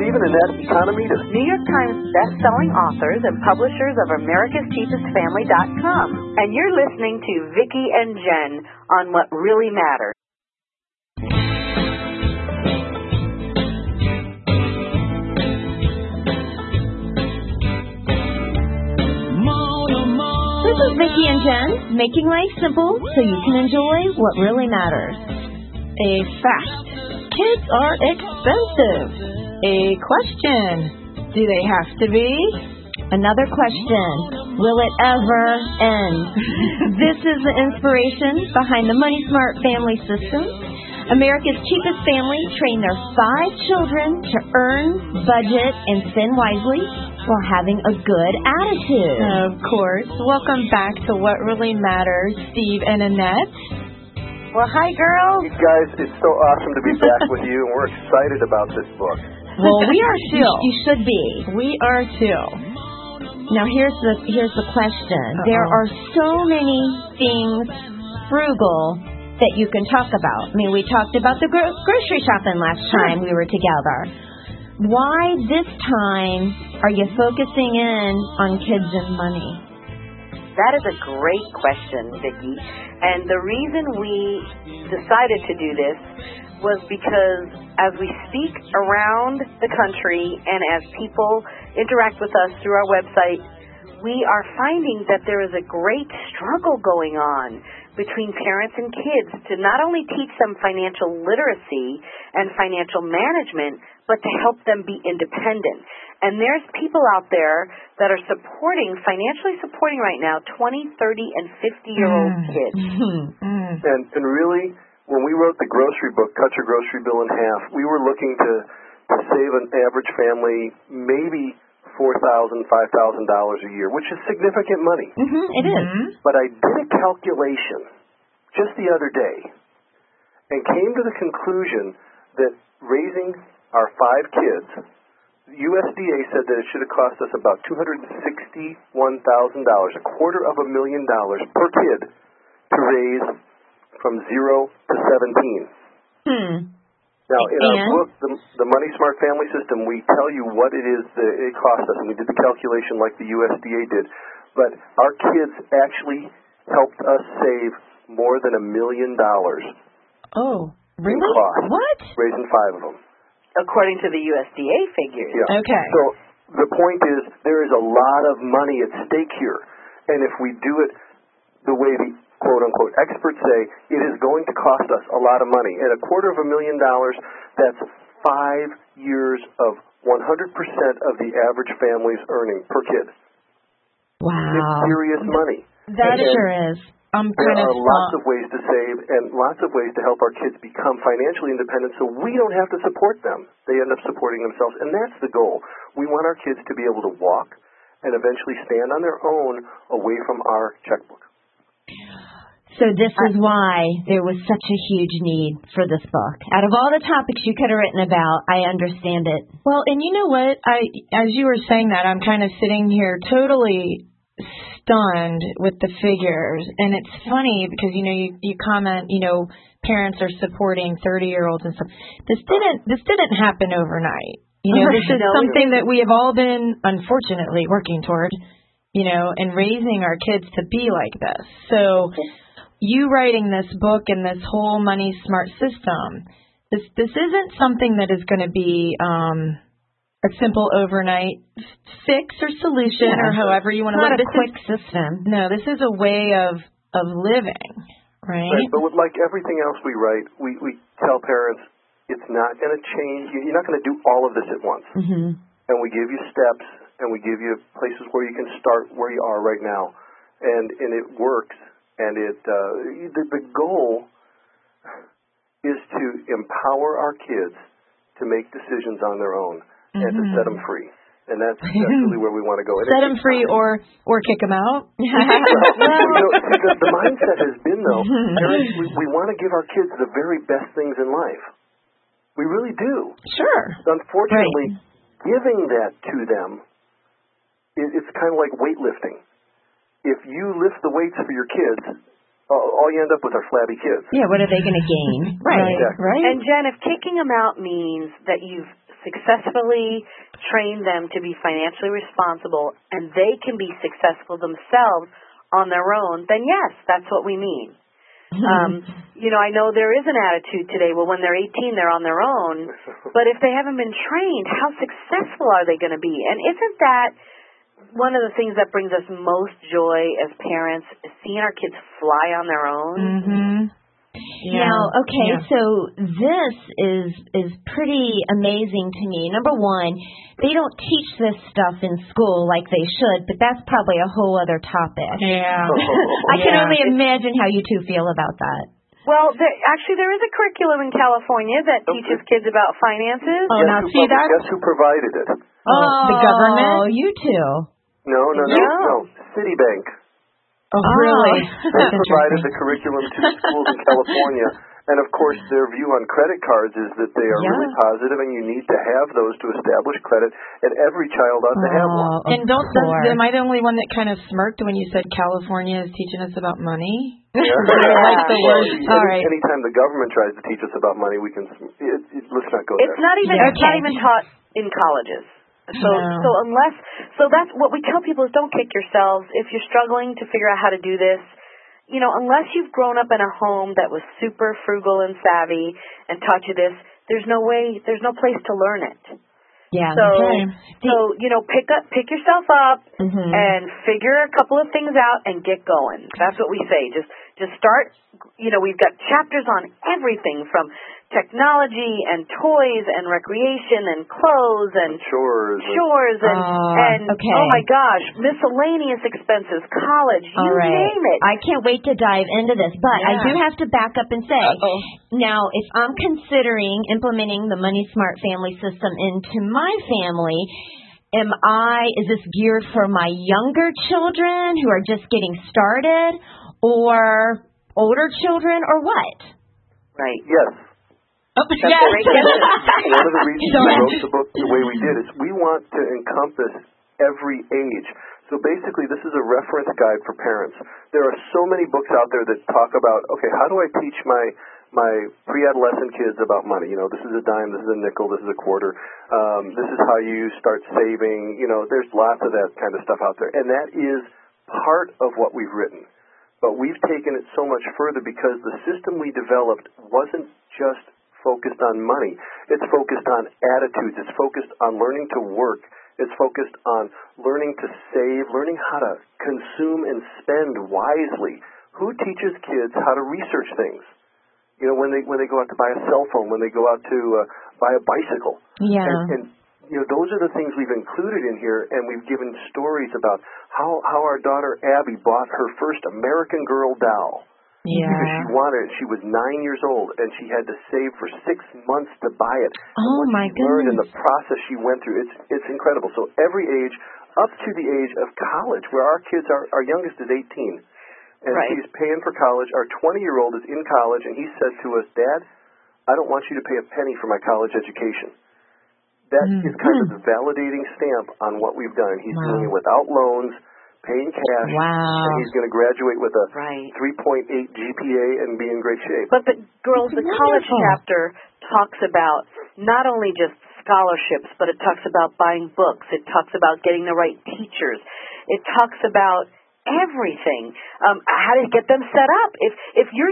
Steve and Annette Economidis, New York Times best-selling authors and publishers of AmericasCheapestFamily.com. And you're listening to Vicki and Jen on What Really Matters. This is Vicki and Jen, making life simple so you can enjoy what really matters. A fact: kids are expensive. A question: do they have to be? Another question: will it ever end? This is the inspiration behind the Money Smart Family System. America's cheapest family train their 5 children to earn, budget, and spend wisely while having a good attitude. Of course. Welcome back to What Really Matters, Steve and Annette. Well, hi, girls. guys, it's so awesome to be back with you, and we're excited about this book. Well, we are too. You should be. We are too. Now, here's the question. There are so many things frugal that you can talk about. I mean, we talked about the grocery shopping last time we were together. Why this time are you focusing in on kids and money? That is a great question, Vicki. And the reason we decided to do this was because as we speak around the country and as people interact with us through our website, we are finding that there is a great struggle going on between parents and kids to not only teach them financial literacy and financial management, but to help them be independent. And there's people out there that are financially supporting right now 20, 30, and 50-year-old kids. And really, when we wrote the grocery book, Cut Your Grocery Bill in Half, we were looking to save an average family maybe $4,000, $5,000 a year, which is significant money. It is. But I did a calculation just the other day and came to the conclusion that raising our 5 kids, the USDA said that it should have cost us about $261,000, $250,000 per kid to raise from 0 to 17. Now, in our book, the Money Smart Family System, we tell you what it is that it cost us, and we did the calculation like the USDA did. But our kids actually helped us save more than $1 million. Oh, really? In cost, what? Raising 5 of them. According to the USDA figures. Yeah. Okay. So the point is, there is a lot of money at stake here. And if we do it the way the quote-unquote experts say, it is going to cost us a lot of money. And $250,000, that's 5 years of 100% of the average family's earning per kid. Wow. It's serious money. That sure is. There are lots of ways to save and lots of ways to help our kids become financially independent so we don't have to support them. They end up supporting themselves, and that's the goal. We want our kids to be able to walk and eventually stand on their own away from our checkbook. So this is why there was such a huge need for this book. Out of all the topics you could have written about, I understand it. Well, and you know what? As you were saying that, I'm kind of sitting here totally stunned with the figures. And it's funny because, you comment, parents are supporting 30-year-olds and stuff. This didn't happen overnight. This is something that we have all been, unfortunately, working toward, and raising our kids to be like this. So you writing this book and this whole Money Smart system, this isn't something that is going to be a simple overnight fix or solution or however you want to look at it. Not a quick system. No, this is a way of living, right? But with like everything else we write, we tell parents it's not going to change. You're not going to do all of this at once. Mm-hmm. And we give you steps, and we give you places where you can start where you are right now. And it works. And the goal is to empower our kids to make decisions on their own and to set them free. And that's really where we want to go. Set them free or kick them out. The mindset has been, though, parents, we want to give our kids the very best things in life. We really do. Sure. Unfortunately, giving that to them, it's kind of like weightlifting. If you lift the weights for your kids, all you end up with are flabby kids. Yeah, what are they going to gain? Right. Exactly. Right. And Jen, if kicking them out means that you've successfully train them to be financially responsible and they can be successful themselves on their own, then yes, that's what we mean. I know there is an attitude today, well, when they're 18, they're on their own. But if they haven't been trained, how successful are they going to be? And isn't that one of the things that brings us most joy as parents, is seeing our kids fly on their own? Mm-hmm. Yeah. Now, okay, so this is pretty amazing to me. Number one, they don't teach this stuff in school like they should, but that's probably a whole other topic. Yeah. I can only imagine how you two feel about that. Well, there is a curriculum in California that teaches kids about finances. Oh, now see that? Guess who provided it? The government? Oh, you two. No. Citibank. Oh, really? They provided the curriculum to schools in California. And, of course, their view on credit cards is that they are really positive, and you need to have those to establish credit, and every child ought to have one. And am I the only one that kind of smirked when you said California is teaching us about money? Yeah. Like the worst. All right. Anytime the government tries to teach us about money, we can. Let's not go there. It's not even taught in colleges. So that's what we tell people is don't kick yourselves. If you're struggling to figure out how to do this, unless you've grown up in a home that was super frugal and savvy and taught you this, there's no place to learn it. Yeah. So pick yourself up and figure a couple of things out and get going. That's what we say. Just start. We've got chapters on everything from technology and toys and recreation and clothes and chores and oh my gosh, miscellaneous expenses, college, you name it. I can't wait to dive into this, but I do have to back up and say, now if I'm considering implementing the Money Smart family system into my family, is this geared for my younger children who are just getting started, or older children, or what? Right. Yes. Yes. One of the reasons we wrote the book the way we did is we want to encompass every age. So basically, this is a reference guide for parents. There are so many books out there that talk about, okay, how do I teach my pre-adolescent kids about money? This is a dime, this is a nickel, this is a quarter. This is how you start saving. There's lots of that kind of stuff out there. And that is part of what we've written. But we've taken it so much further because the system we developed wasn't just focused on money. It's focused on attitudes. It's focused on learning to work. It's focused on learning to save, learning how to consume and spend wisely. Who teaches kids how to research things? When they go out to buy a cell phone, when they go out to buy a bicycle. Yeah. And those are the things we've included in here, and we've given stories about how our daughter Abby bought her first American Girl doll. Yeah. Because she wanted it. She was 9 years old, and she had to save for 6 months to buy it. Oh, my goodness. Learned and the process she went through, it's incredible. So every age, up to the age of college, where our kids our youngest is 18, and he's paying for college. Our 20-year-old is in college, and he said to us, Dad, I don't want you to pay a penny for my college education. That is kind of the validating stamp on what we've done. He's doing it without loans, paying cash, and he's going to graduate with a 3.8 GPA and be in great shape. But the college chapter talks about not only just scholarships, but it talks about buying books. It talks about getting the right teachers. It talks about everything, how to get them set up. If your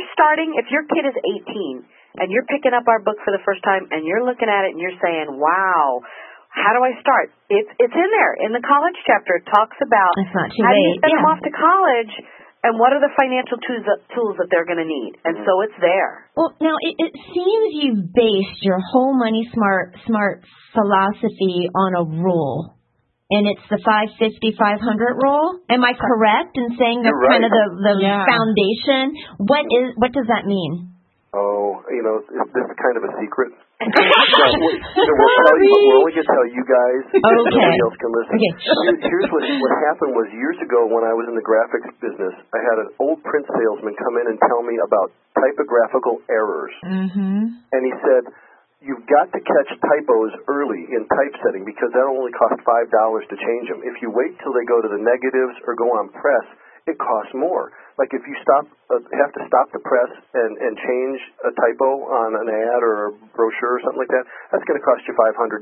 kid is 18 and you're picking up our book for the first time and you're looking at it and you're saying, wow, how do I start? It's in there. In the college chapter, it talks about how do you send them off to college and what are the financial tools that they're going to need. And so it's there. Well, now, it seems you've based your whole Money Smart philosophy on a rule. And it's the 550-500 rule. Am I correct in saying that's kind of the foundation? What does that mean? Oh, this is kind of a secret. We'll only get to tell you guys. Nobody else can listen. Okay. Here's what happened was years ago when I was in the graphics business, I had an old print salesman come in and tell me about typographical errors. And he said, you've got to catch typos early in typesetting because that'll only cost $5 to change them. If you wait till they go to the negatives or go on press, it costs more. Like if you have to stop the press and change a typo on an ad or a brochure or something like that, that's going to cost you $500.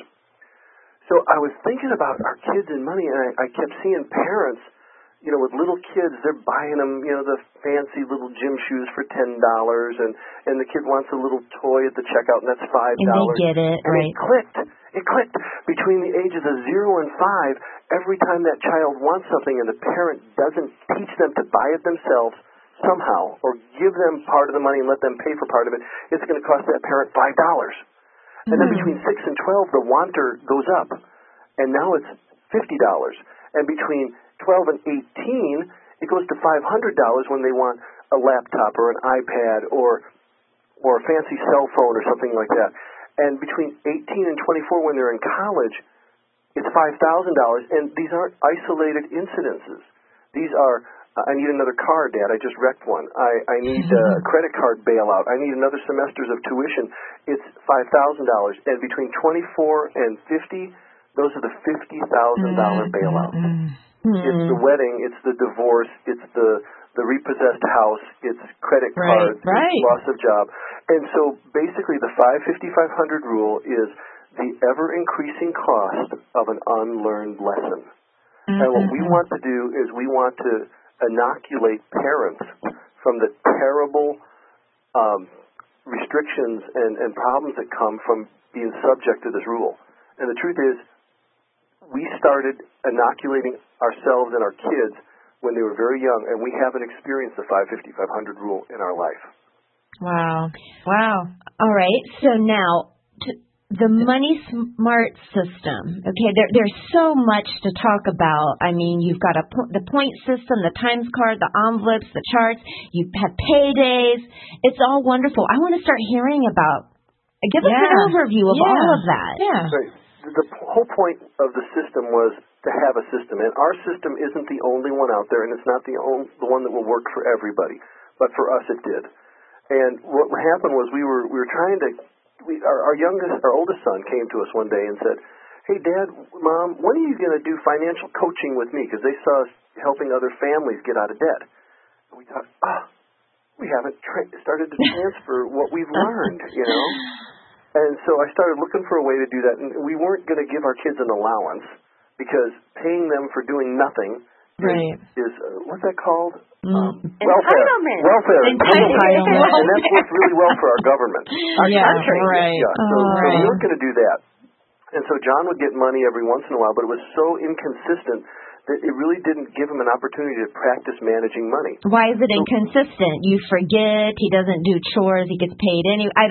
So I was thinking about our kids and money, and I kept seeing parents, with little kids, they're buying them, the fancy little gym shoes for $10, and the kid wants a little toy at the checkout, and that's $5. And they get it, and right. It clicked. Between the ages of 0 and 5, every time that child wants something and the parent doesn't teach them to buy it themselves somehow, or give them part of the money and let them pay for part of it, it's going to cost that parent $5. And then between 6 and 12, the wanter goes up, and now it's $50. And between 12 and 18, it goes to $500 when they want a laptop or an iPad or a fancy cell phone or something like that. And between 18 and 24, when they're in college, it's $5,000. And these aren't isolated incidences. These are, I need another car, Dad. I just wrecked one. I need a credit card bailout. I need another semester's of tuition. It's $5,000. And between 24 and 50, those are the $50,000 bailouts. It's the wedding, it's the divorce, it's the repossessed house, it's credit cards, it's loss of job. And so basically the 5-50-500 rule is the ever-increasing cost of an unlearned lesson. And what we want to do is we want to inoculate parents from the terrible restrictions and problems that come from being subject to this rule. And the truth is, we started inoculating ourselves and our kids when they were very young, and we haven't experienced the 5-50-500 rule in our life. Wow. All right. So now, the Money Smart system. Okay, there's so much to talk about. I mean, you've got the point system, the times card, the envelopes, the charts. You have paydays. It's all wonderful. I want to start hearing about. Give us an overview of all of that. Yeah. Right. The whole point of the system was to have a system, and our system isn't the only one out there, and it's not the one that will work for everybody, but for us it did. And what happened was we were trying to. Our oldest son came to us one day and said, "Hey, Dad, Mom, when are you going to do financial coaching with me?" Because they saw us helping other families get out of debt. And we thought, we haven't started to transfer what we've learned, And so I started looking for a way to do that. And we weren't going to give our kids an allowance because paying them for doing nothing is what's that called? Entitlement. Welfare. Entitlement. And that's worked really well for our government. Our country. Right. Yeah. So we weren't going to do that. And so John would get money every once in a while, but it was so inconsistent that it really didn't give him an opportunity to practice managing money. Why is it inconsistent? You forget, he doesn't do chores, he gets paid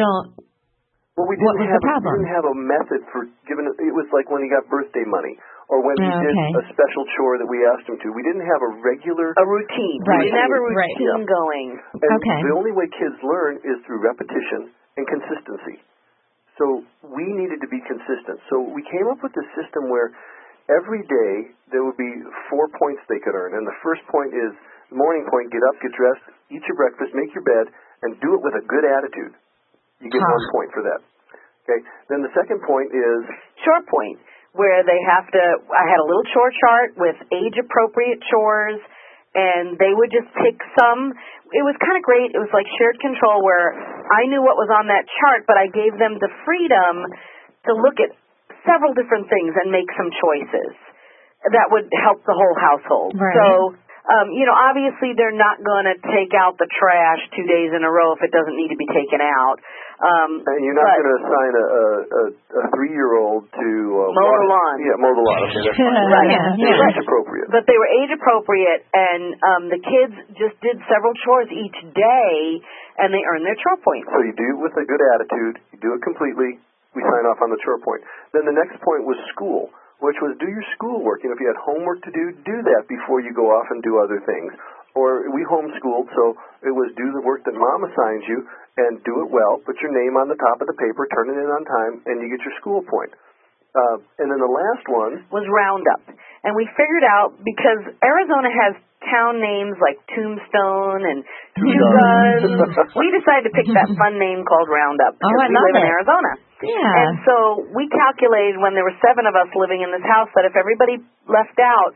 Well, we didn't have a method for giving it. It was like when he got birthday money or when he did a special chore that we asked him to. We didn't have a routine. Right. We didn't have a routine going. And the only way kids learn is through repetition and consistency. So we needed to be consistent. So we came up with this system where every day there would be 4 points they could earn. And the first point is the morning point, get up, get dressed, eat your breakfast, make your bed, and do it with a good attitude. You get 1 point for that. Okay. Then the second point is short point, where they have to. I had a little chore chart with age-appropriate chores, and they would just pick some. It was kind of great. It was like shared control, where I knew what was on that chart, but I gave them the freedom to look at several different things and make some choices that would help the whole household. Right. So. Obviously they're not going to take out the trash 2 days in a row if it doesn't need to be taken out. And you're not going to assign a 3-year-old to mow the lawn. Yeah, mow the lawn. Okay, that's fine. Right. They're age appropriate. But they were age appropriate, and the kids just did several chores each day, and they earned their chore points. So you do it with a good attitude. You do it completely. We sign off on the chore point. Then the next point was school, which was do your schoolwork. If you had homework to do that before you go off and do other things. Or we homeschooled, so it was do the work that Mom assigns you and do it well, put your name on the top of the paper, turn it in on time, and you get your school point. And then the last one was Roundup. And we figured out, because Arizona has town names like Tombstone and Two Guns, we decided to pick that fun name called Roundup because we live in Arizona. Yeah. And so we calculated when there were 7 of us living in this house that if everybody left out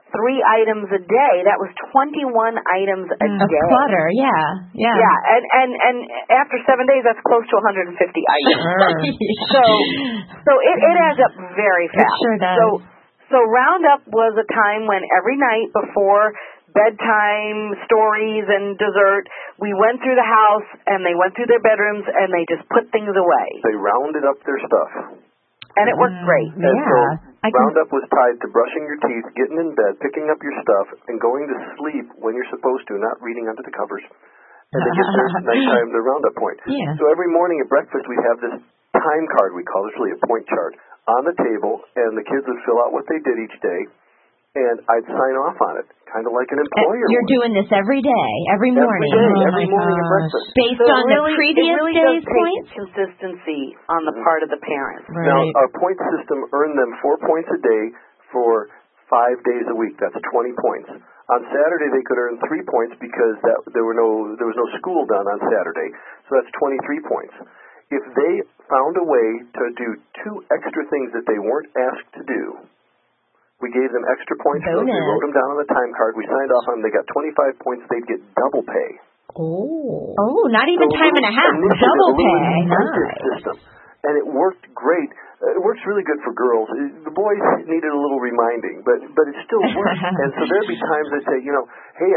3 items a day. That was 21 items a day. Of clutter, yeah. Yeah, and after 7 days, that's close to 150 items. So it adds up very fast. It sure does. So Roundup was a time when every night before bedtime stories and dessert, we went through the house and they went through their bedrooms and they just put things away. They rounded up their stuff. And it worked great. And so Roundup was tied to brushing your teeth, getting in bed, picking up your stuff, and going to sleep when you're supposed to, not reading under the covers. And they get their nighttime, their Roundup point. Yeah. So every morning at breakfast we'd have this time card, we call it, it's really a point chart, on the table, and the kids would fill out what they did each day, and I'd sign off on it, kind of like an employer. You're doing this every day, every morning. Every morning at breakfast. Based on the previous day's points? Consistency on the part of the parents. Right. Now, our point system earned them 4 points a day for 5 days a week. That's 20 points. On Saturday, they could earn 3 points because there was no school done on Saturday. So that's 23 points. If they found a way to do 2 extra things that they weren't asked to do, we gave them extra points. So we wrote them down on the time card. We signed off on them. They got 25 points. They'd get double pay. Oh, not even time and a half. Double pay. Nice. System. And it worked great. It works really good for girls. The boys needed a little reminding, but it still works. And so there'd be times I'd say, hey,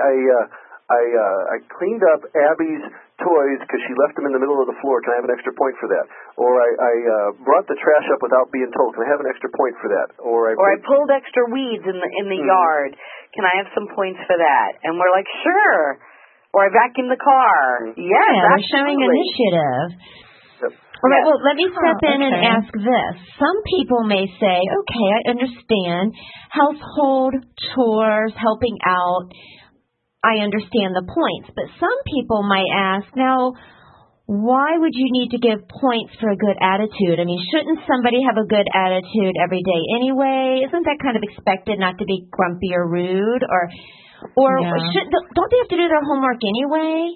I cleaned up Abby's toys because she left them in the middle of the floor. Can I have an extra point for that? Or I brought the trash up without being told. Can I have an extra point for that? Or I pulled extra weeds in the yard. Can I have some points for that? And we're like, sure. Or I vacuumed the car. Yes, they're showing initiative. All right, well, let me step in and ask this. Some people may say, okay, I understand household chores, helping out. I understand the points. But some people might ask, now, why would you need to give points for a good attitude? I mean, shouldn't somebody have a good attitude every day anyway? Isn't that kind of expected, not to be grumpy or rude? Or don't they have to do their homework anyway?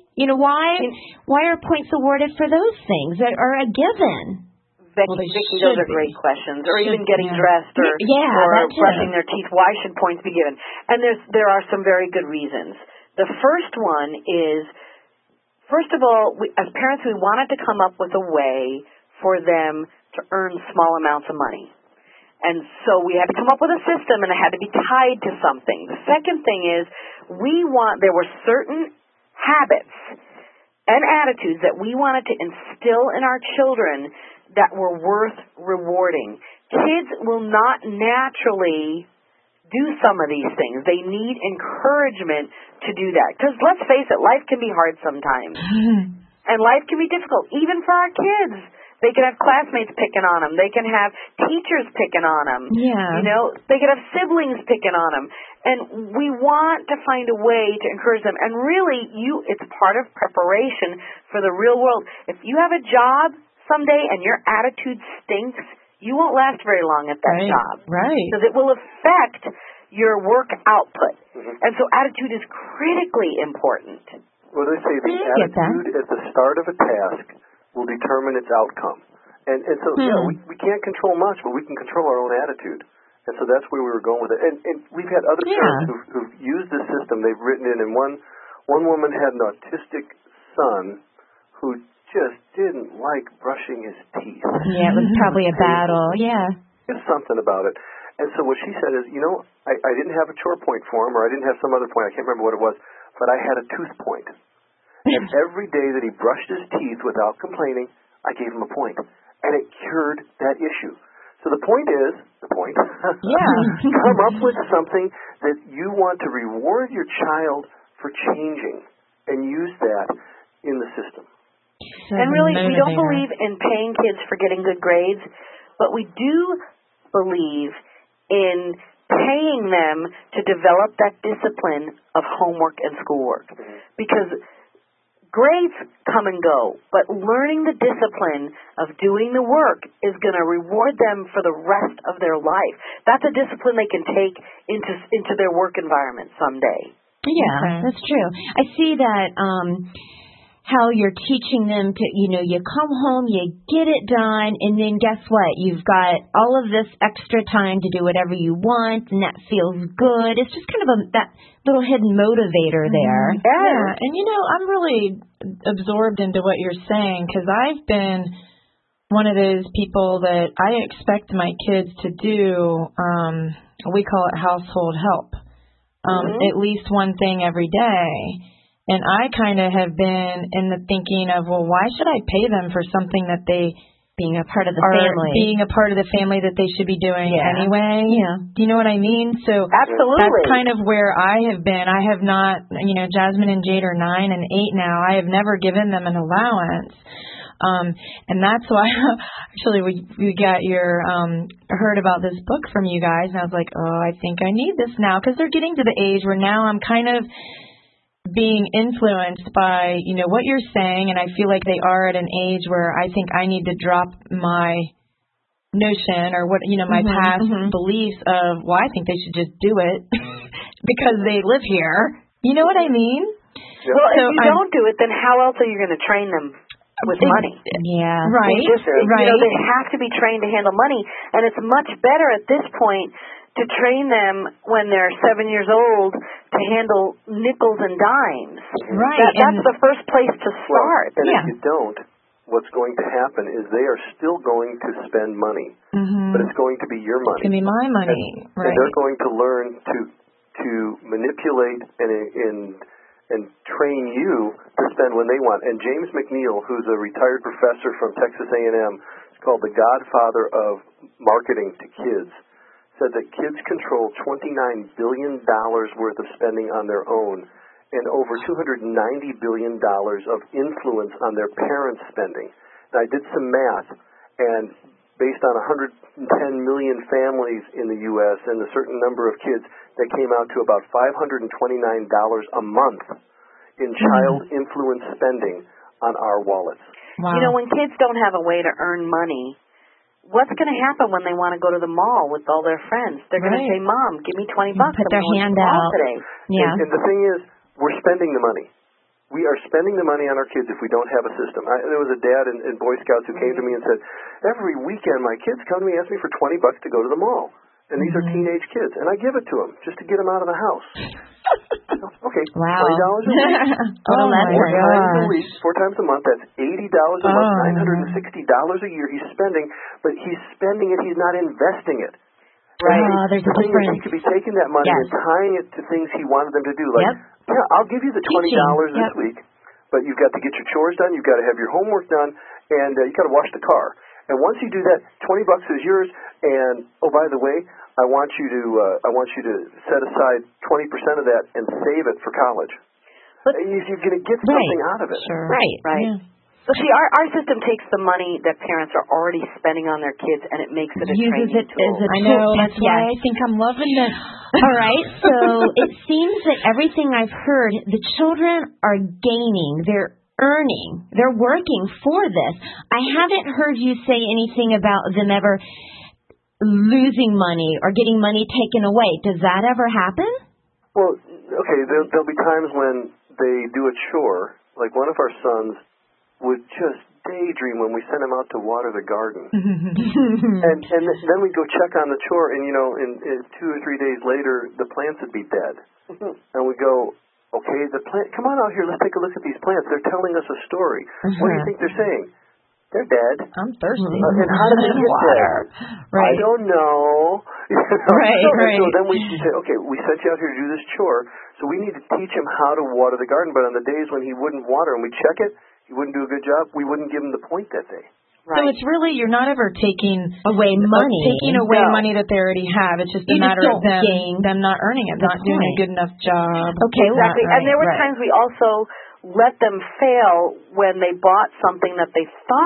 Why are points awarded for those things that are a given? Vicki, those are great questions. Or even getting dressed or brushing their teeth. Why should points be given? And there are some very good reasons. The first one is, first of all, as parents, we wanted to come up with a way for them to earn small amounts of money. And so we had to come up with a system, and it had to be tied to something. The second thing is there were certain habits and attitudes that we wanted to instill in our children that were worth rewarding. Kids will not naturally do some of these things. They need encouragement to do that. Because let's face it, life can be hard sometimes. And life can be difficult, even for our kids. They can have classmates picking on them. They can have teachers picking on them. Yeah. They can have siblings picking on them. And we want to find a way to encourage them. And really, it's part of preparation for the real world. If you have a job someday and your attitude stinks, you won't last very long at that job. Right. Because it will affect your work output. And so attitude is critically important. Well, they say the attitude at the start of a task will determine its outcome. And so, we can't control much, but we can control our own attitude. And so that's where we were going with it. And we've had other parents who've used this system. They've written in, and one woman had an autistic son who just didn't like brushing his teeth. Yeah, it was probably a battle. Yeah. There's something about it. And so what she said is, I didn't have a chore point for him, or I didn't have some other point. I can't remember what it was, but I had a tooth point. And every day that he brushed his teeth without complaining, I gave him a point. And it cured that issue. So the point is, come up with something that you want to reward your child for changing and use that in the system. And really, we don't believe in paying kids for getting good grades, but we do believe in paying them to develop that discipline of homework and schoolwork. Because grades come and go, but learning the discipline of doing the work is going to reward them for the rest of their life. That's a discipline they can take into their work environment someday. Yeah, that's true. I see that how you're teaching them to, you come home, you get it done, and then guess what? You've got all of this extra time to do whatever you want, and that feels good. It's just kind of that little hidden motivator there. Yeah, and I'm really absorbed into what you're saying because I've been one of those people that I expect my kids to do, we call it household help, at least one thing every day. And I kind of have been in the thinking of, well, why should I pay them for something that they being a part of the family, being a part of the family that they should be doing anyway? Yeah. Do you know what I mean? So absolutely, that's kind of where I have been. I have not, Jasmine and Jade are 9 and 8 now. I have never given them an allowance. And that's why actually we got heard about this book from you guys, and I was like, oh, I think I need this now, because they're getting to the age where now I'm kind of being influenced by, what you're saying, and I feel like they are at an age where I think I need to drop my notion or what, my past beliefs of, well, I think they should just do it because they live here. You know what I mean? Yeah. Well, if you don't do it, then how else are you going to train them with money? Yeah. Right. Right. They have to be trained to handle money, and it's much better at this point to train them when they're 7 years old to handle nickels and dimes. Right. That's the first place to start. Well, and if you don't, what's going to happen is they are still going to spend money, but it's going to be your money. It's going to be my money. And they're going to learn to manipulate and train you to spend when they want. And James McNeil, who's a retired professor from Texas A&M, is called the godfather of marketing to kids, said that kids control $29 billion worth of spending on their own and over $290 billion of influence on their parents' spending. And I did some math, and based on 110 million families in the U.S. and a certain number of kids, that came out to about $529 a month in child influence spending on our wallets. Wow. When kids don't have a way to earn money, what's going to happen when they want to go to the mall with all their friends? They're going to say, Mom, give me $20. Put their hand out today. Yeah. And the thing is, we're spending the money. We are spending the money on our kids if we don't have a system. There was a dad in Boy Scouts who came to me and said, every weekend my kids come to me and ask me for $20 to go to the mall. And these are teenage kids. And I give it to them just to get them out of the house. Okay, wow. $20 a week. Oh, that's 4 times a week, 4 times a month, that's $80 a month, $960 a year he's spending, but he's spending it, he's not investing it. Right. There's a difference. He could be taking that money and tying it to things he wanted them to do. Like, I'll give you the $20 this week, but you've got to get your chores done, you've got to have your homework done, and you've got to wash the car. And once you do that, $20 is yours. And oh, by the way, I want you to set aside 20% of that and save it for college. But you're going to get something out of it. Sure. Right. Yeah. So see, our system takes the money that parents are already spending on their kids, and it makes it a training tool. I know. That's why I think I'm loving this. All right. So it seems that everything I've heard, the children are gaining. They're earning. They're working for this. I haven't heard you say anything about them ever losing money or getting money taken away. Does that ever happen? Well, okay, there'll be times when they do a chore. Like one of our sons would just daydream when we sent him out to water the garden. and then we'd go check on the chore, and, in 2 or 3 days later, the plants would be dead. And we go, okay, come on out here, let's take a look at these plants. They're telling us a story. What do you think they're saying? They're dead. I'm thirsty. And how did they get dead? Right. I don't know. Right. So then we say, okay, we sent you out here to do this chore, so we need to teach him how to water the garden. But on the days when he wouldn't water and we check it, he wouldn't do a good job, we wouldn't give him the point that day. Right. So it's really, you're not ever taking away money. Money that they already have. It's just a matter of them not earning it, not doing a good enough job. Okay, exactly. And there were times we also let them fail when they bought something that they thought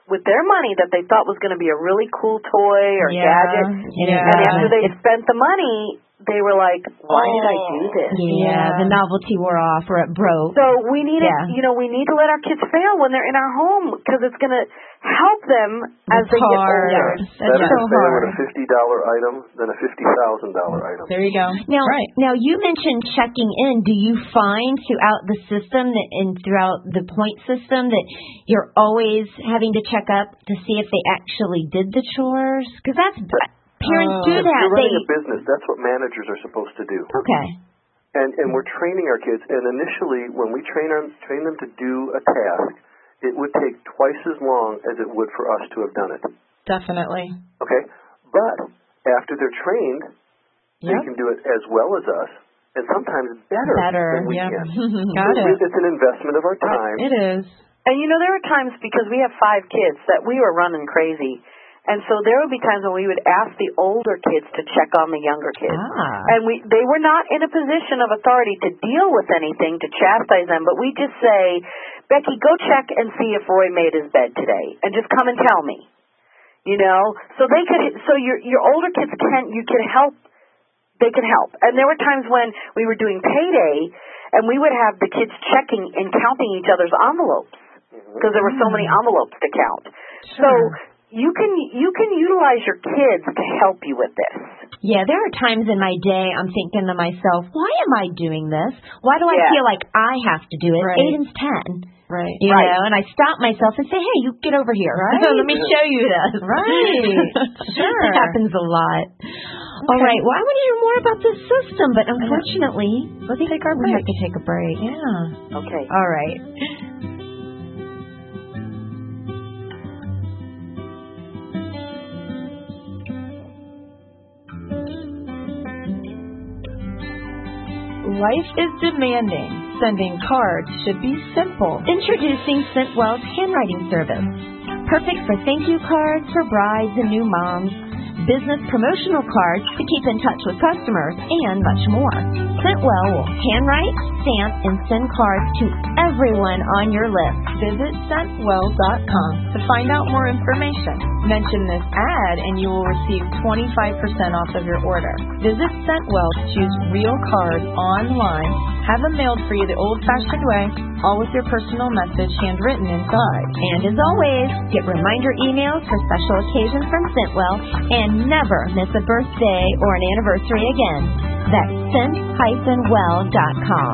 with their money that they thought was going to be a really cool toy or gadget. Yeah. And after they spent the money, they were like, why did I do this? Yeah, the novelty wore off or it broke. So we need we need to let our kids fail when they're in our home because it's going to help them as they get older. Better to fail with a $50 item than a $50,000 item. There you go. Now you mentioned checking in. Do you find throughout the system and throughout the point system that you're always having to check up to see if they actually did the chores? Because that's parents do that. If you're running a business, that's what managers are supposed to do. Okay. And we're training our kids. And initially, when we train them to do a task, it would take twice as long as it would for us to have done it. Definitely. Okay? But after they're trained, they can do it as well as us, and sometimes better than we can. Got it. It's an investment of our time. It is. And there are times, because we have 5 kids, that we were running crazy. And so there would be times when we would ask the older kids to check on the younger kids. And they were not in a position of authority to deal with anything, to chastise them, but we just say, Becky, go check and see if Roy made his bed today, and just come and tell me. So they could. So your older kids could help. They could help. And there were times when we were doing payday, and we would have the kids checking and counting each other's envelopes because there were so many envelopes to count. Sure. So you can utilize your kids to help you with this. Yeah, there are times in my day I'm thinking to myself, why am I doing this? Why do I feel like I have to do it? Right. Aiden's 10. Right. You know, and I stop myself and say, hey, you get over here. Right. Let me show you this. Right. Sure. It happens a lot. Okay. All right. Well, I want to hear more about this system, but unfortunately, let's take our break. We have to take a break. Yeah. Okay. All right. Life is demanding. Sending cards should be simple. Introducing Scentwell's handwriting service. Perfect for thank you cards for brides and new moms, business promotional cards to keep in touch with customers, and much more. Scentwell will handwrite, stamp, and send cards to everyone on your list. Visit Scentwell.com to find out more information. Mention this ad and you will receive 25% off of your order. Visit Scentwell to choose real cards online. Have them mailed for you the old-fashioned way, all with your personal message handwritten inside. And as always, get reminder emails for special occasions from Scentwell, and never miss a birthday or an anniversary again. That's scent-well.com.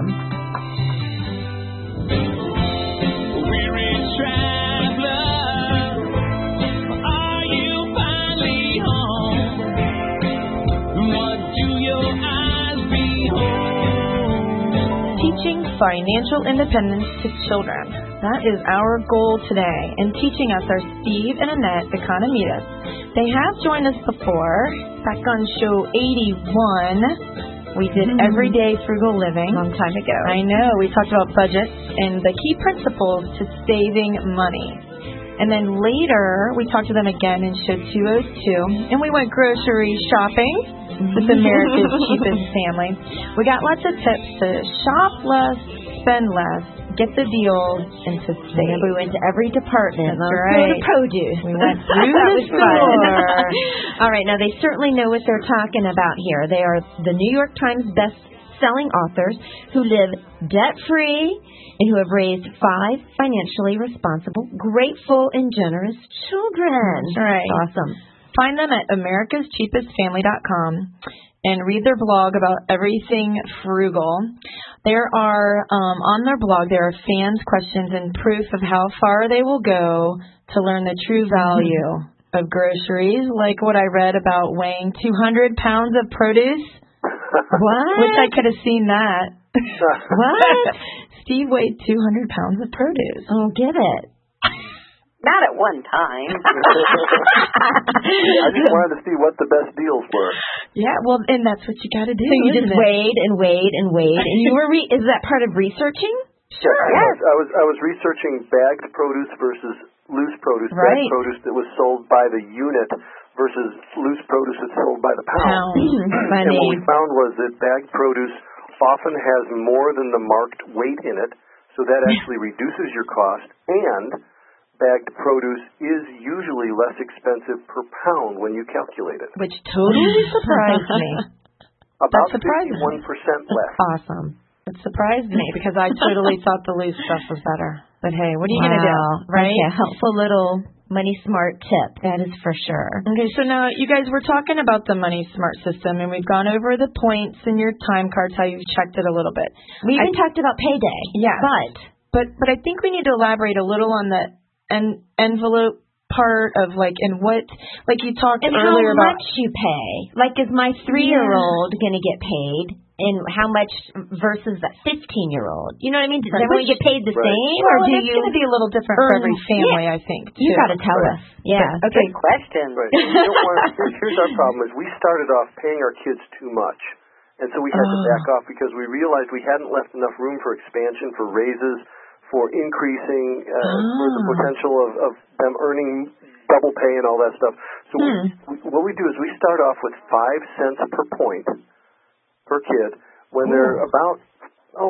Teaching financial independence to children. That is our goal today. And teaching us are Steve and Annette Economides. They have joined us before, back on show 81. We did Everyday Frugal Living. Long time ago. I know. We talked about budgets and the key principles to saving money. And then later, we talked to them again in show 202. And we went grocery shopping with America's Cheapest Family. We got lots of tips to shop less, spend less, get the deals, and to save. We went to every department. That's right. The produce. We went through the store. All right, now they certainly know what they're talking about here. They are the New York Times best-selling authors who live debt-free and who have raised 5 financially responsible, grateful, and generous children. That's right. Awesome. Find them at americascheapestfamily.com and read their blog about everything frugal. There are, on their blog, there are fans' questions and proof of how far they will go to learn the true value of groceries, like what I read about weighing 200 pounds of produce. What? Wish I could have seen that. What? Steve weighed 200 pounds of produce. Oh, get it. Not at one time. I just wanted to see what the best deals were. Yeah, well, and that's what you got to do. So you just weighed and weighed and weighed, and you were is that part of researching? Sure. Yes. I was researching bagged produce versus loose produce. Right. Bagged produce that was sold by the unit versus loose produce that's sold by the pound. And what we found was that bagged produce often has more than the marked weight in it, so that actually reduces your cost, and bagged produce is usually less expensive per pound when you calculate it. Which totally surprised me. About That surprised 51% less. Awesome. It surprised me because I totally thought the loose stuff was better. But hey, what are you going to do, right? Okay, helpful little Money Smart tip. That is for sure. Okay, so now you guys were talking about the Money Smart system, and we've gone over the points in your time cards, how you've checked it a little bit. We even talked about payday. Yeah. But I think we need to elaborate a little on the envelope part of like, and what, like you talked and earlier how about. much you pay. Like, is my 3-year-old going to get paid? And how much versus that 15-year-old? You know what I mean? Does everyone get paid the same, or do it's you? going to be a little different for every family, I think. Too. You got to tell us. Yeah. Okay. Good question. Right. And you don't want, here's our problem: is we started off paying our kids too much, and so we had to back off because we realized we hadn't left enough room for expansion, for raises, for increasing, for the potential of them earning double pay and all that stuff. So what we do is we start off with 5 cents per point per kid when they're about 5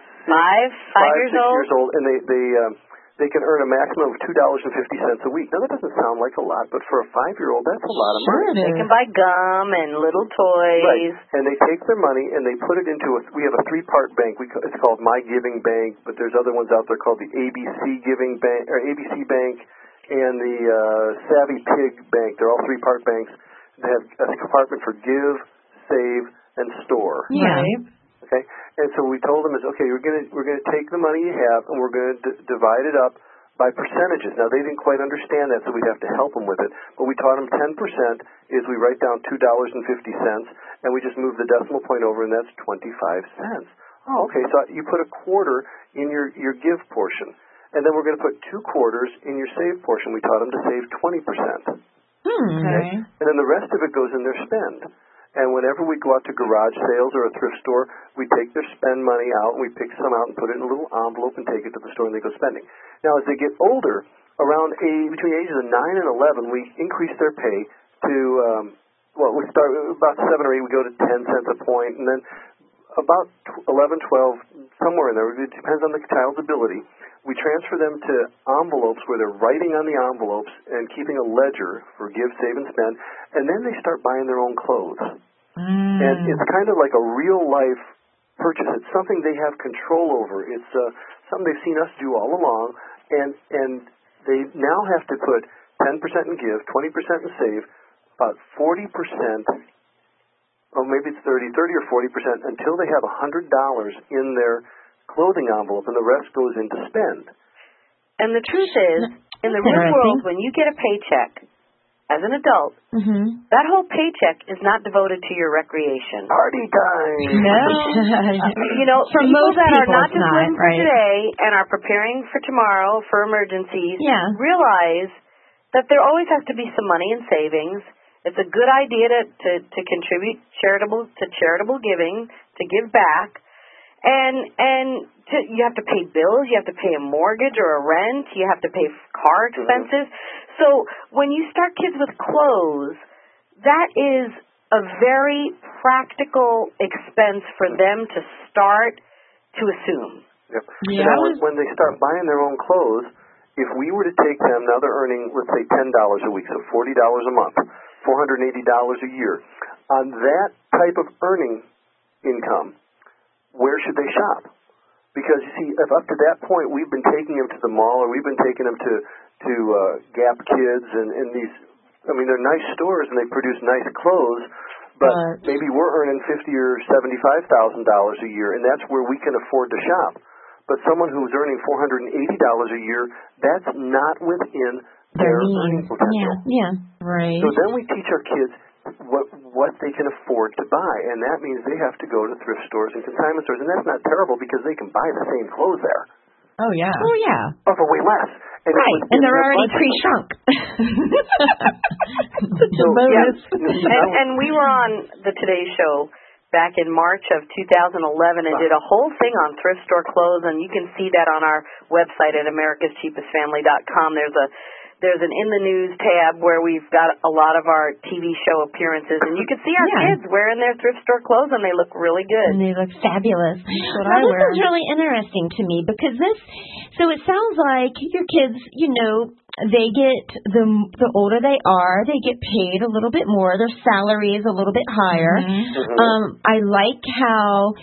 years old, and they can earn a maximum of $2.50 a week. Now that doesn't sound like a lot, but for a 5-year-old, that's a lot of money. They can buy gum and little toys. Right, and they take their money and they put it into we have a 3-part bank. It's called My Giving Bank, but there's other ones out there called the ABC Giving Bank or ABC Bank and the Savvy Pig Bank. They're all 3-part banks. They have a compartment for give, save, and store. Yeah. Okay. And so we told them is okay. We're gonna take the money you have and we're gonna divide it up by percentages. Now they didn't quite understand that, so we'd have to help them with it. But we taught them 10% is we write down $2.50 and we just move the decimal point over, and that's 25 cents. Oh, okay. So you put a quarter in your give portion, and then we're going to put 2 quarters in your save portion. We taught them to save 20%. Okay. And then the rest of it goes in their spend. And whenever we go out to garage sales or a thrift store, we take their spend money out and we pick some out and put it in a little envelope and take it to the store and they go spending. Now, as they get older, between ages of 9 and 11, we increase their pay to, we start about 7 or 8, we go to 10 cents a point, and then about 11, 12, somewhere in there, it depends on the child's ability, we transfer them to envelopes where they're writing on the envelopes and keeping a ledger for give, save, and spend, and then they start buying their own clothes. And it's kind of like a real-life purchase. It's something they have control over. It's something they've seen us do all along, and they now have to put 10% in give, 20% in save, about 40%, or maybe it's 30 or 40%, until they have $100 in their clothing envelope, and the rest goes into spend. And the truth is, in the real world, when you get a paycheck as an adult, that whole paycheck is not devoted to your recreation. Party time! No. For people that are not just living for today and are preparing for tomorrow for emergencies, realize that there always has to be some money in savings. It's a good idea to contribute to charitable giving, to give back. And you have to pay bills, you have to pay a mortgage or a rent, you have to pay car expenses. So when you start kids with clothes, that is a very practical expense for them to start to assume. Yep. Yeah. Now, when they start buying their own clothes, if we were to take them, now they're earning, let's say, $10 a week, so $40 a month, $480 a year. On that type of earning income, where should they shop? Because, you see, if up to that point we've been taking them to the mall or we've been taking them to Gap Kids and these, I mean, they're nice stores and they produce nice clothes, but maybe we're earning $50,000 or $75,000 a year, and that's where we can afford to shop. But someone who's earning $480 a year, that's not within their earning potential. Yeah, right. So then we teach our kids what they can afford to buy, and that means they have to go to thrift stores and consignment stores, and that's not terrible because they can buy the same clothes there. Oh, yeah. Oh, for way less. And and they're already pre-shrunk. And we were on the Today Show back in March of 2011 and did a whole thing on thrift store clothes, and you can see that on our website at americascheapestfamily.com. there's an In the News tab where we've got a lot of our TV show appearances, and you can see our kids wearing their thrift store clothes, and they look really good. And they look fabulous. That's what Now, I this wear. is really interesting to me because so it sounds like your kids, they get, the older they are, they get paid a little bit more. Their salary is a little bit higher. I like how,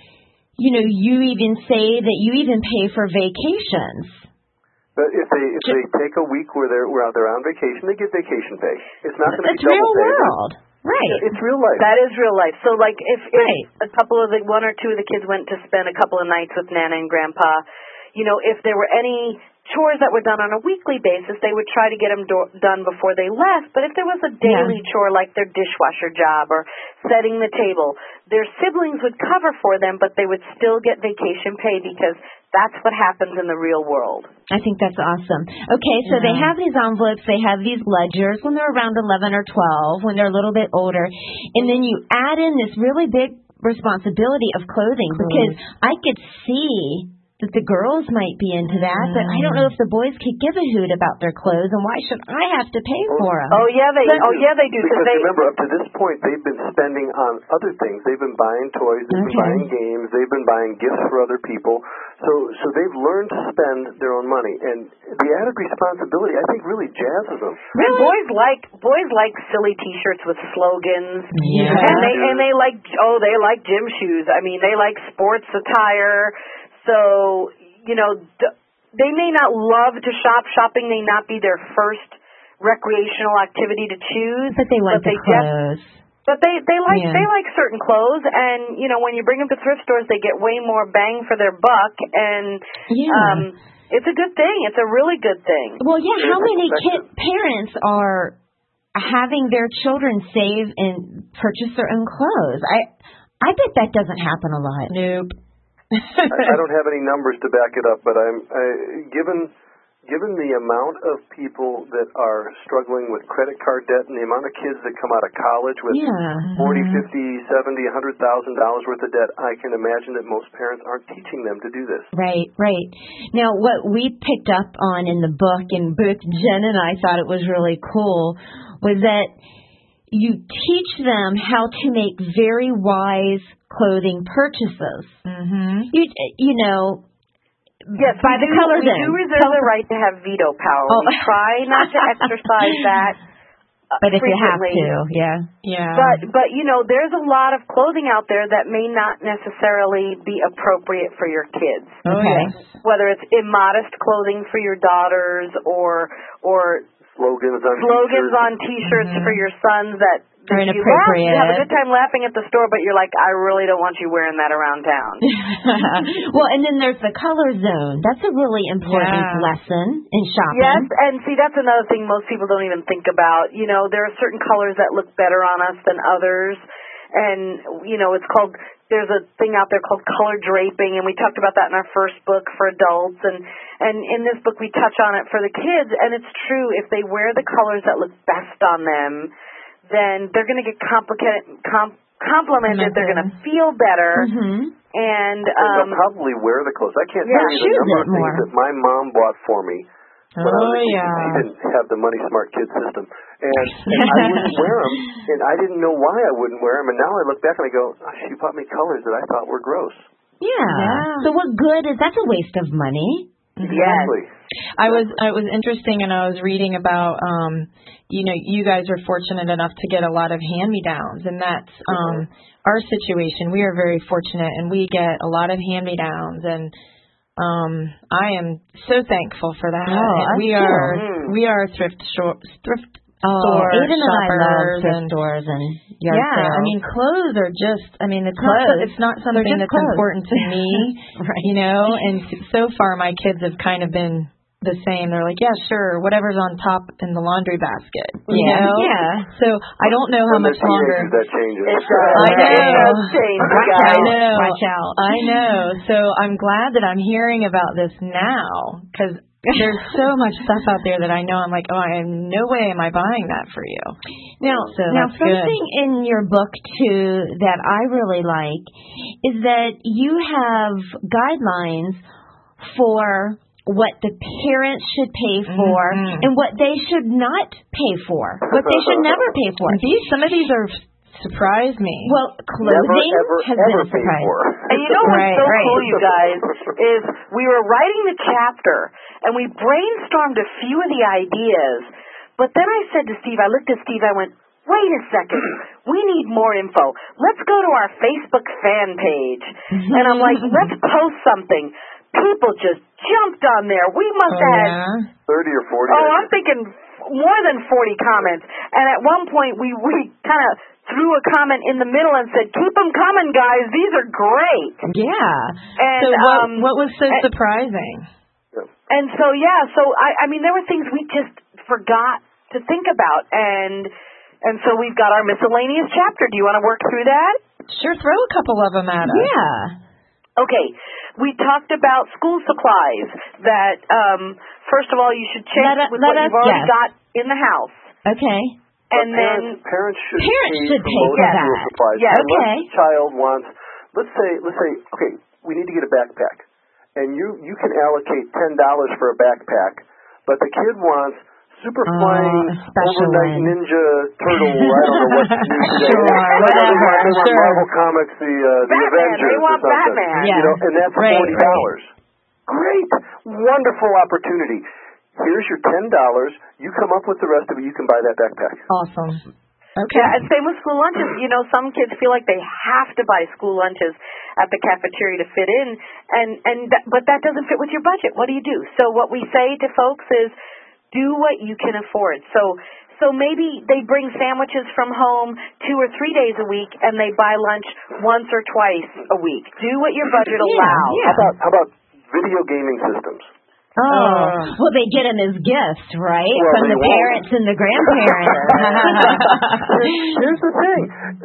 you even say that you even pay for vacations. But if they take a week where they're on vacation, they get vacation pay. It's not going to be It's double real pay. world. Right. It's real life. That is real life. So, like, if a couple of one or two of the kids went to spend a couple of nights with Nana and Grandpa, if there were any chores that were done on a weekly basis, they would try to get them done before they left. But if there was a daily chore like their dishwasher job or setting the table, their siblings would cover for them, but they would still get vacation pay because that's what happens in the real world. I think that's awesome. Okay, so they have these envelopes, they have these ledgers when they're around 11 or 12, when they're a little bit older, and then you add in this really big responsibility of clothing because I could see that the girls might be into that, but I don't know if the boys could give a hoot about their clothes, and why should I have to pay for them? Oh yeah, they do. Because remember, up to this point, they've been spending on other things. They've been buying toys, they've been buying games, they've been buying gifts for other people. So they've learned to spend their own money, and the added responsibility, I think, really jazzes them. And boys like silly T-shirts with slogans, Yeah. and they like gym shoes. I mean, they like sports attire. So, they may not love to shop. Shopping may not be their first recreational activity to choose. But they like the clothes. But they like certain clothes, and when you bring them to thrift stores, they get way more bang for their buck, and it's a good thing. It's a really good thing. Well, how many parents are having their children save and purchase their own clothes? I bet that doesn't happen a lot. Nope. I don't have any numbers to back it up, but given the amount of people that are struggling with credit card debt and the amount of kids that come out of college with $40,000, $50,000, $70,000, $100,000 worth of debt, I can imagine that most parents aren't teaching them to do this. Right. Now, what we picked up on in the book, and both Jen and I thought it was really cool, was that you teach them how to make very wise clothing purchases. Yes, by the color we do reserve the right to have veto power. We try not to exercise that but if you have frequently. to, But there's a lot of clothing out there that may not necessarily be appropriate for your kids. Whether it's immodest clothing for your daughters or slogans on T-shirts for your sons that are inappropriate. You have a good time laughing at the store, but you're like, I really don't want you wearing that around town. Well, and then there's the color zone. That's a really important lesson in shopping. Yes, and see, that's another thing most people don't even think about. There are certain colors that look better on us than others. And, there's a thing out there called color draping, and we talked about that in our first book for adults. And in this book, we touch on it for the kids. And it's true, if they wear the colors that look best on them, then they're going to get complimented. They're going to feel better. And they'll probably wear the clothes. I can't tell you the number of things that my mom bought for me. She didn't have the Money Smart Kids system. And I wouldn't wear them, and I didn't know why I wouldn't wear them. And now I look back and I go, she bought me colors that I thought were gross. So what good is that's a waste of money? Exactly. I was interesting, and I was reading about you guys are fortunate enough to get a lot of hand-me-downs, and that's our situation. We are very fortunate, and we get a lot of hand-me-downs, and I am so thankful for that. We are thrift store Even shoppers, I love thrift stores and yard sales. I mean, clothes are just, it's not something that's important to me, and so far my kids have kind of been the same. They're like, yeah, sure, whatever's on top in the laundry basket, you know? Yeah. So I don't know how much longer. That changes. I know. Watch out. I know. So I'm glad that I'm hearing about this now, because there's so much stuff out there that I know I'm like, in no way am I buying that for you. Now, something in your book, too, that I really like is that you have guidelines for what the parents should pay for and what they should not pay for, what they should never pay for. Some of these are surprised me. Well, clothing has been a surprise. And you know what's so cool, you guys, is we were writing the chapter, and we brainstormed a few of the ideas, but then I said to Steve, I looked at Steve, I went, wait a second, we need more info. Let's go to our Facebook fan page. And I'm like, let's post something. People just jumped on there. We must have 30 or 40. Oh, I'm thinking more than 40 comments. And at one point, we kind of threw a comment in the middle and said, keep them coming, guys. These are great. Yeah. And, so what was so surprising? And so, I mean, there were things we just forgot to think about. And so we've got our miscellaneous chapter. Do you want to work through that? Sure, throw a couple of them at us. Yeah. Okay. We talked about school supplies that, first of all, you should check with what you've already got in the house. Okay. And then parents should pay for that. School supplies. Yeah. Okay. Unless a child wants, let's say, okay, we need to get a backpack, and you can allocate $10 for a backpack, but the kid wants super flying overnight ninja turtle. I don't know what to do today. They want Marvel Comics, the Avengers. They want or something. Batman. And that's $40. Great, wonderful opportunity. Here's your $10. You come up with the rest of it. You can buy that backpack. Awesome. Okay. Yeah, and same with school lunches. Some kids feel like they have to buy school lunches at the cafeteria to fit in, but that doesn't fit with your budget. What do you do? So what we say to folks is, do what you can afford. So maybe they bring sandwiches from home 2 or 3 days a week, and they buy lunch once or twice a week. Do what your budget allows. Yeah. How about video gaming systems? Well, they get them as gifts, right? Well, from the parents and the grandparents. Here's the thing.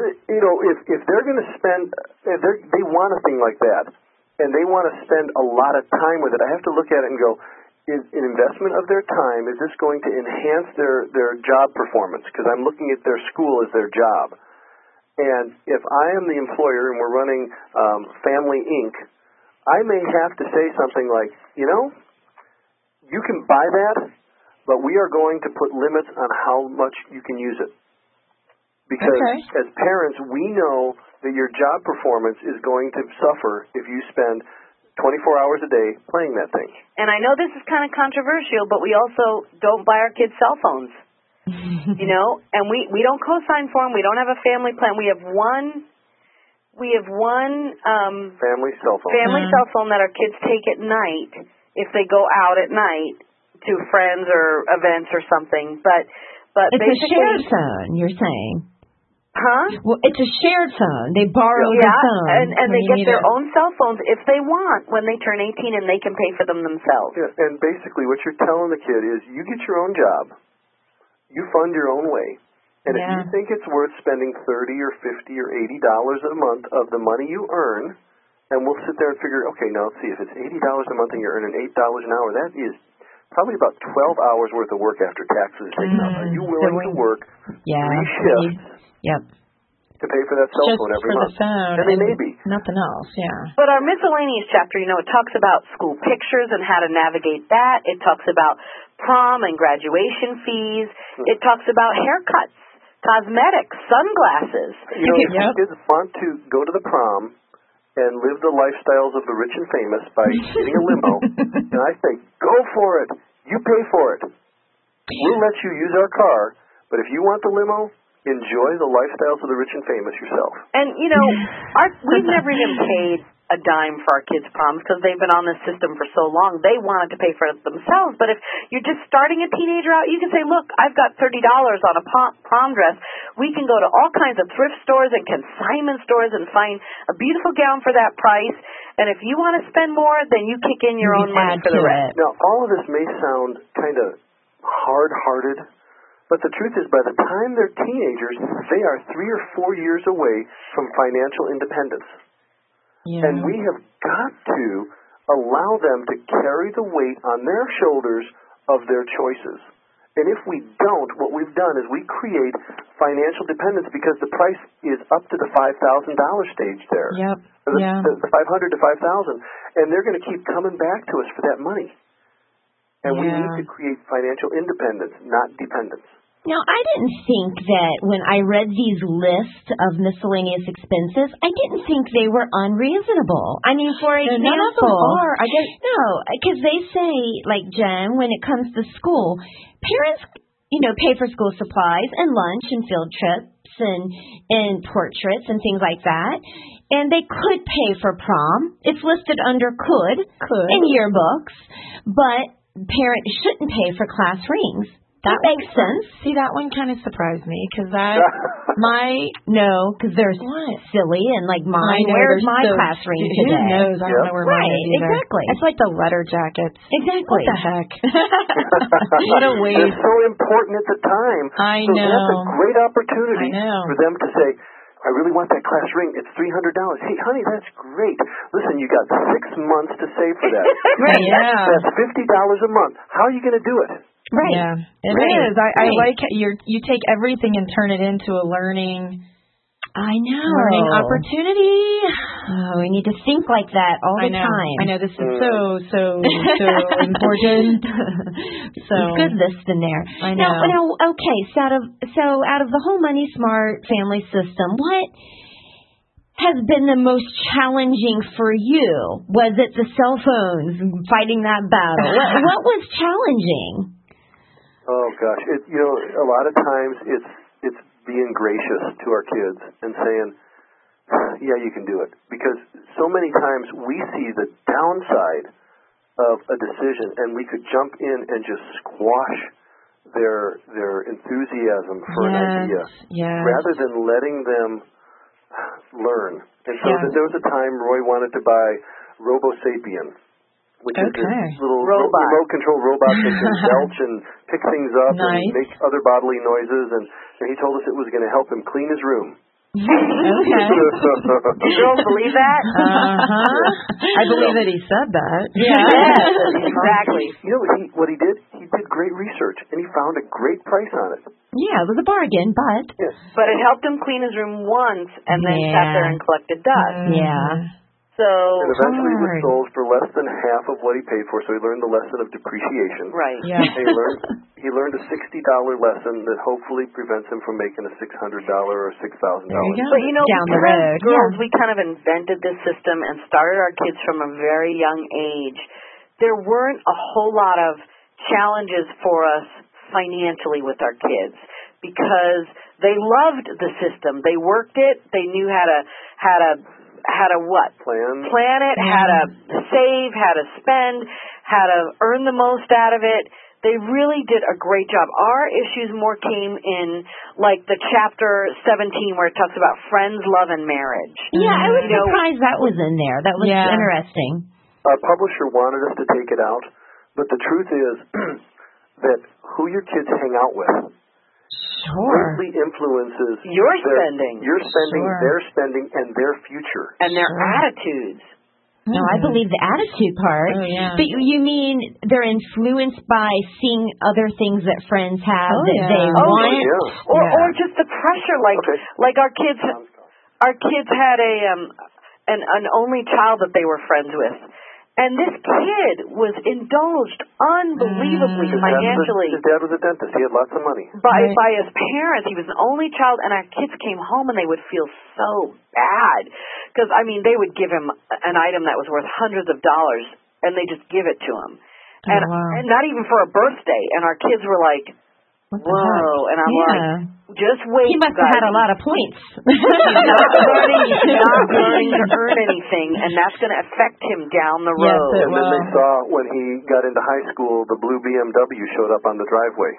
If they're going to spend, they want a thing like that, and they want to spend a lot of time with it, I have to look at it and go, is an investment of their time, is this going to enhance their job performance? Because I'm looking at their school as their job. And if I am the employer and we're running Family Inc., I may have to say something like, you can buy that, but we are going to put limits on how much you can use it. Because as parents, we know that your job performance is going to suffer if you spend 24 hours a day playing that thing. And I know this is kind of controversial, but we also don't buy our kids cell phones. And we don't co-sign for them. We don't have a family plan. We have one family cell phone. Cell phone that our kids take at night if they go out at night to friends or events or something. But it's a shared phone, you're saying. Huh? Well, it's a shared phone. They borrow the phone. And they get their own cell phones if they want when they turn 18, and they can pay for them themselves. Yeah, and basically what you're telling the kid is you get your own job, you fund your own way, and if you think it's worth spending $30 or $50 or $80 a month of the money you earn, and we'll sit there and figure, okay, now let's see, if it's $80 a month and you're earning $8 an hour, that is probably about 12 hours worth of work after taxes are taken out. Are you willing to work 3 shifts? Yep. To pay for that cell phone every month. Just for the phone. And they may be. Nothing else, But our miscellaneous chapter, it talks about school pictures and how to navigate that. It talks about prom and graduation fees. It talks about haircuts, cosmetics, sunglasses. If kids want to go to the prom and live the lifestyles of the rich and famous by getting a limo, and I say, go for it. You pay for it. We'll let you use our car, but if you want the limo, enjoy the lifestyles of the rich and famous yourself. And, we've never even paid a dime for our kids' proms because they've been on this system for so long. They wanted to pay for it themselves. But if you're just starting a teenager out, you can say, look, I've got $30 on a prom dress. We can go to all kinds of thrift stores and consignment stores and find a beautiful gown for that price. And if you want to spend more, then you kick in your own money for the rest. Now, all of this may sound kind of hard-hearted, but the truth is, by the time they're teenagers, they are 3 or 4 years away from financial independence. Yeah. And we have got to allow them to carry the weight on their shoulders of their choices. And if we don't, what we've done is we create financial dependence because the price is up to the $5,000 stage there. Yep. The $500 to $5,000. And they're going to keep coming back to us for that money. And we need to create financial independence, not dependence. Now, I didn't think that when I read these lists of miscellaneous expenses, I didn't think they were unreasonable. I mean, for example, none of them are. No, because they say, like Jen, when it comes to school, parents, pay for school supplies and lunch and field trips and portraits and things like that. And they could pay for prom. It's listed under could in yearbooks, but parents shouldn't pay for class rings. That makes sense. See, that one kind of surprised me because they're silly and like mine. Where's my class ring today? Who knows? I don't know where mine is either. Exactly. It's like the letter jackets. Exactly. What the heck? What a waste. It's so important at the time. I so know. That's a great opportunity for them to say, I really want that class ring. It's $300. Hey, honey, that's great. Listen, you got 6 months to save for that. Right. Yeah. That's $50 a month. How are you going to do it? Right. Yeah, it is. I like you take everything and turn it into a learning opportunity. Oh, we need to think like that all the time. I know this is so important. So good list in there. I know. Now, okay. So out of the whole Money Smart family system, what has been the most challenging for you? Was it the cell phones, fighting that battle? What was challenging? Oh gosh, a lot of times it's being gracious to our kids and saying, yeah, you can do it. Because so many times we see the downside of a decision and we could jump in and just squash their enthusiasm for an idea rather than letting them learn. And so there was a time Roy wanted to buy Robo Sapien, which is this little remote control robot that can belch and pick things up and make other bodily noises, and he told us it was going to help him clean his room. You don't believe that? I believe that he said that. Yeah, exactly. What he did? He did great research, and he found a great price on it. Yeah, it was a bargain, but... Yes. But it helped him clean his room once, and then sat there and collected dust. Yeah. So and eventually it was sold for less than half of what he paid for, so he learned the lesson of depreciation. Right. Yeah. And he learned a $60 lesson that hopefully prevents him from making a $600 or $6,000. But down the road, girls, we kind of invented this system and started our kids from a very young age. There weren't a whole lot of challenges for us financially with our kids because they loved the system. They worked it. They knew how to plan it, how to save, how to spend, how to earn the most out of it. They really did a great job. Our issues more came in like the chapter 17 where it talks about friends, love, and marriage. Yeah, I was surprised that was in there. That was interesting. Our publisher wanted us to take it out, but the truth is that who your kids hang out with greatly influences your spending, their spending, and their future. And their attitudes. No, I believe the attitude part. Oh, yeah. But you mean they're influenced by seeing other things that friends have that they want? Yeah. Or just the pressure, like our kids had an only child that they were friends with. And this kid was indulged unbelievably financially. His dad was a dentist. He had lots of money. By his parents. He was an only child, and our kids came home and they would feel so bad. Because, they would give him an item that was worth hundreds of dollars, and they just give it to him. And not even for a birthday. And our kids were like, whoa. And I'm like, just wait. He must have had a lot of points. He's not learning to earn anything, and that's going to affect him down the road. And then they saw when he got into high school, the blue BMW showed up on the driveway.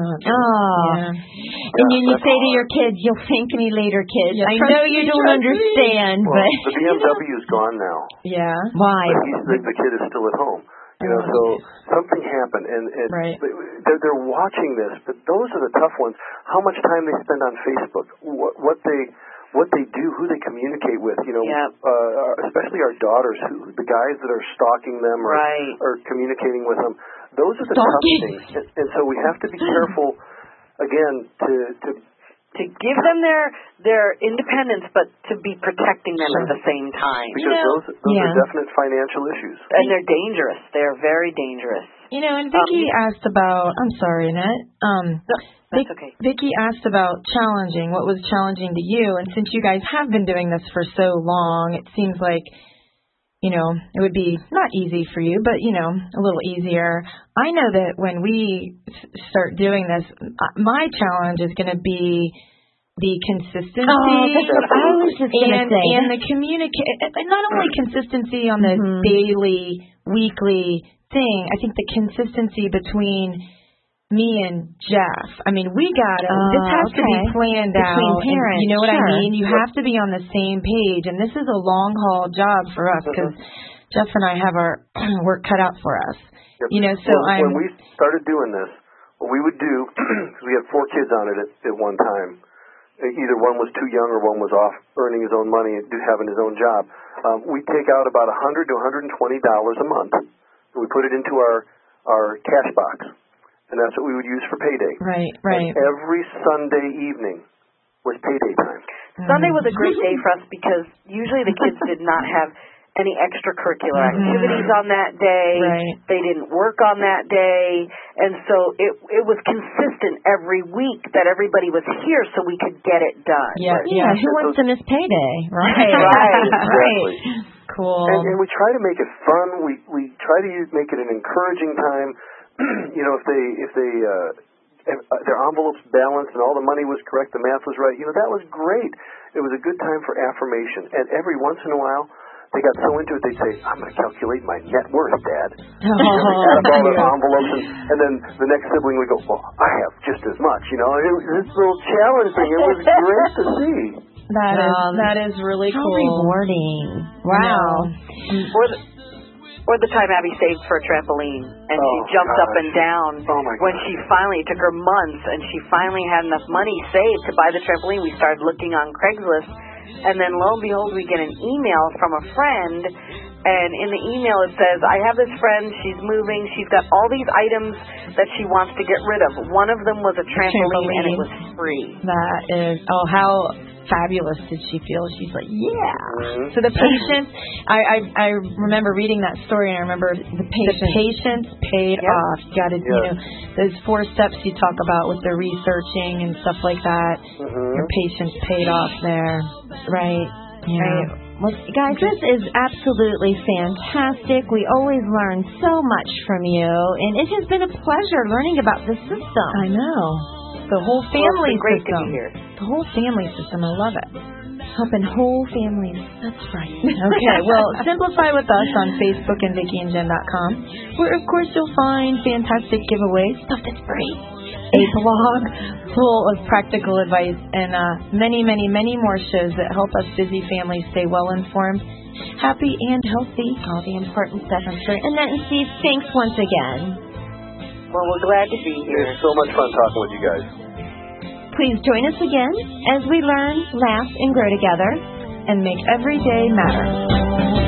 And you say to your kids, you'll thank me later, kids. I know you don't understand, but... the BMW's gone now. Yeah. Why? But the kid is still at home. So something happened, and they're watching this. But those are the tough ones. How much time they spend on Facebook, what they do, who they communicate with. Especially our daughters, the guys that are stalking them or communicating with them. Those are the tough things, and so we have to be careful again to give them their independence, but to be protecting them at the same time. Because those are definite financial issues. And they're dangerous. They're very dangerous. And Vicki asked about, I'm sorry, Annette. That's okay. Vicki asked about challenging. What was challenging to you? And since you guys have been doing this for so long, it seems like, it would be not easy for you, but, a little easier. I know that when we start doing this, my challenge is going to be the consistency. Oh, that's what I was just going to say. And the not only consistency on the daily, weekly thing, I think the consistency between me and Jeff. I mean, we got it. This has to be planned between out. Parents, you know what I mean? You have to be on the same page. And this is a long haul job for us because Jeff and I have our work cut out for us. Yep. When we started doing this, what we would do, because we had 4 kids on it at one time, either one was too young or one was off earning his own money and having his own job, we'd take out about $100 to $120 a month, and we put it into our cash box. And that's what we would use for payday. Right. And every Sunday evening was payday time. Sunday was a great day for us because usually the kids did not have any extracurricular activities on that day. Right. They didn't work on that day. And so it was consistent every week that everybody was here so we could get it done. Yeah. Who wants to miss payday? Right. Exactly. Cool. And we try to make it fun. We try to make it an encouraging time. If their envelopes balanced and all the money was correct, the math was right, that was great. It was a good time for affirmation. And every once in a while, they got so into it, they'd say, I'm going to calculate my net worth, Dad. Add up all the envelopes, and then the next sibling would go, well, I have just as much. It was this little challenge thing. It was great to see. That is really How cool. Rewarding. Wow. Or the time Abby saved for a trampoline, and she jumped up and down when she finally, it took her months, and she finally had enough money saved to buy the trampoline. We started looking on Craigslist, and then lo and behold, we get an email from a friend, and in the email it says, I have this friend, she's moving, she's got all these items that she wants to get rid of. One of them was a trampoline. And it was free. That is, how fabulous did she feel? She's like, yeah. So the patience, I remember reading that story, and I remember the patience paid off. You got to, those 4 steps you talk about with the researching and stuff like that. Your patience paid off there, right? Yeah. Right. Well, guys, this is absolutely fantastic. We always learn so much from you, and it has been a pleasure learning about the system. I know. The whole family great system. To be here. The whole family system. I love it. Helping whole families. That's right. Okay, well, simplify with us on Facebook and VickiandJen.com, where, of course, you'll find fantastic giveaways, stuff that's free, a blog full of practical advice, and many, many, many more shows that help us busy families stay well-informed, happy, and healthy. All the important stuff, I'm sure. Annette and Steve, thanks once again. Well, we're glad to be here. It's so much fun talking with you guys. Please join us again as we learn, laugh, and grow together, and make every day matter.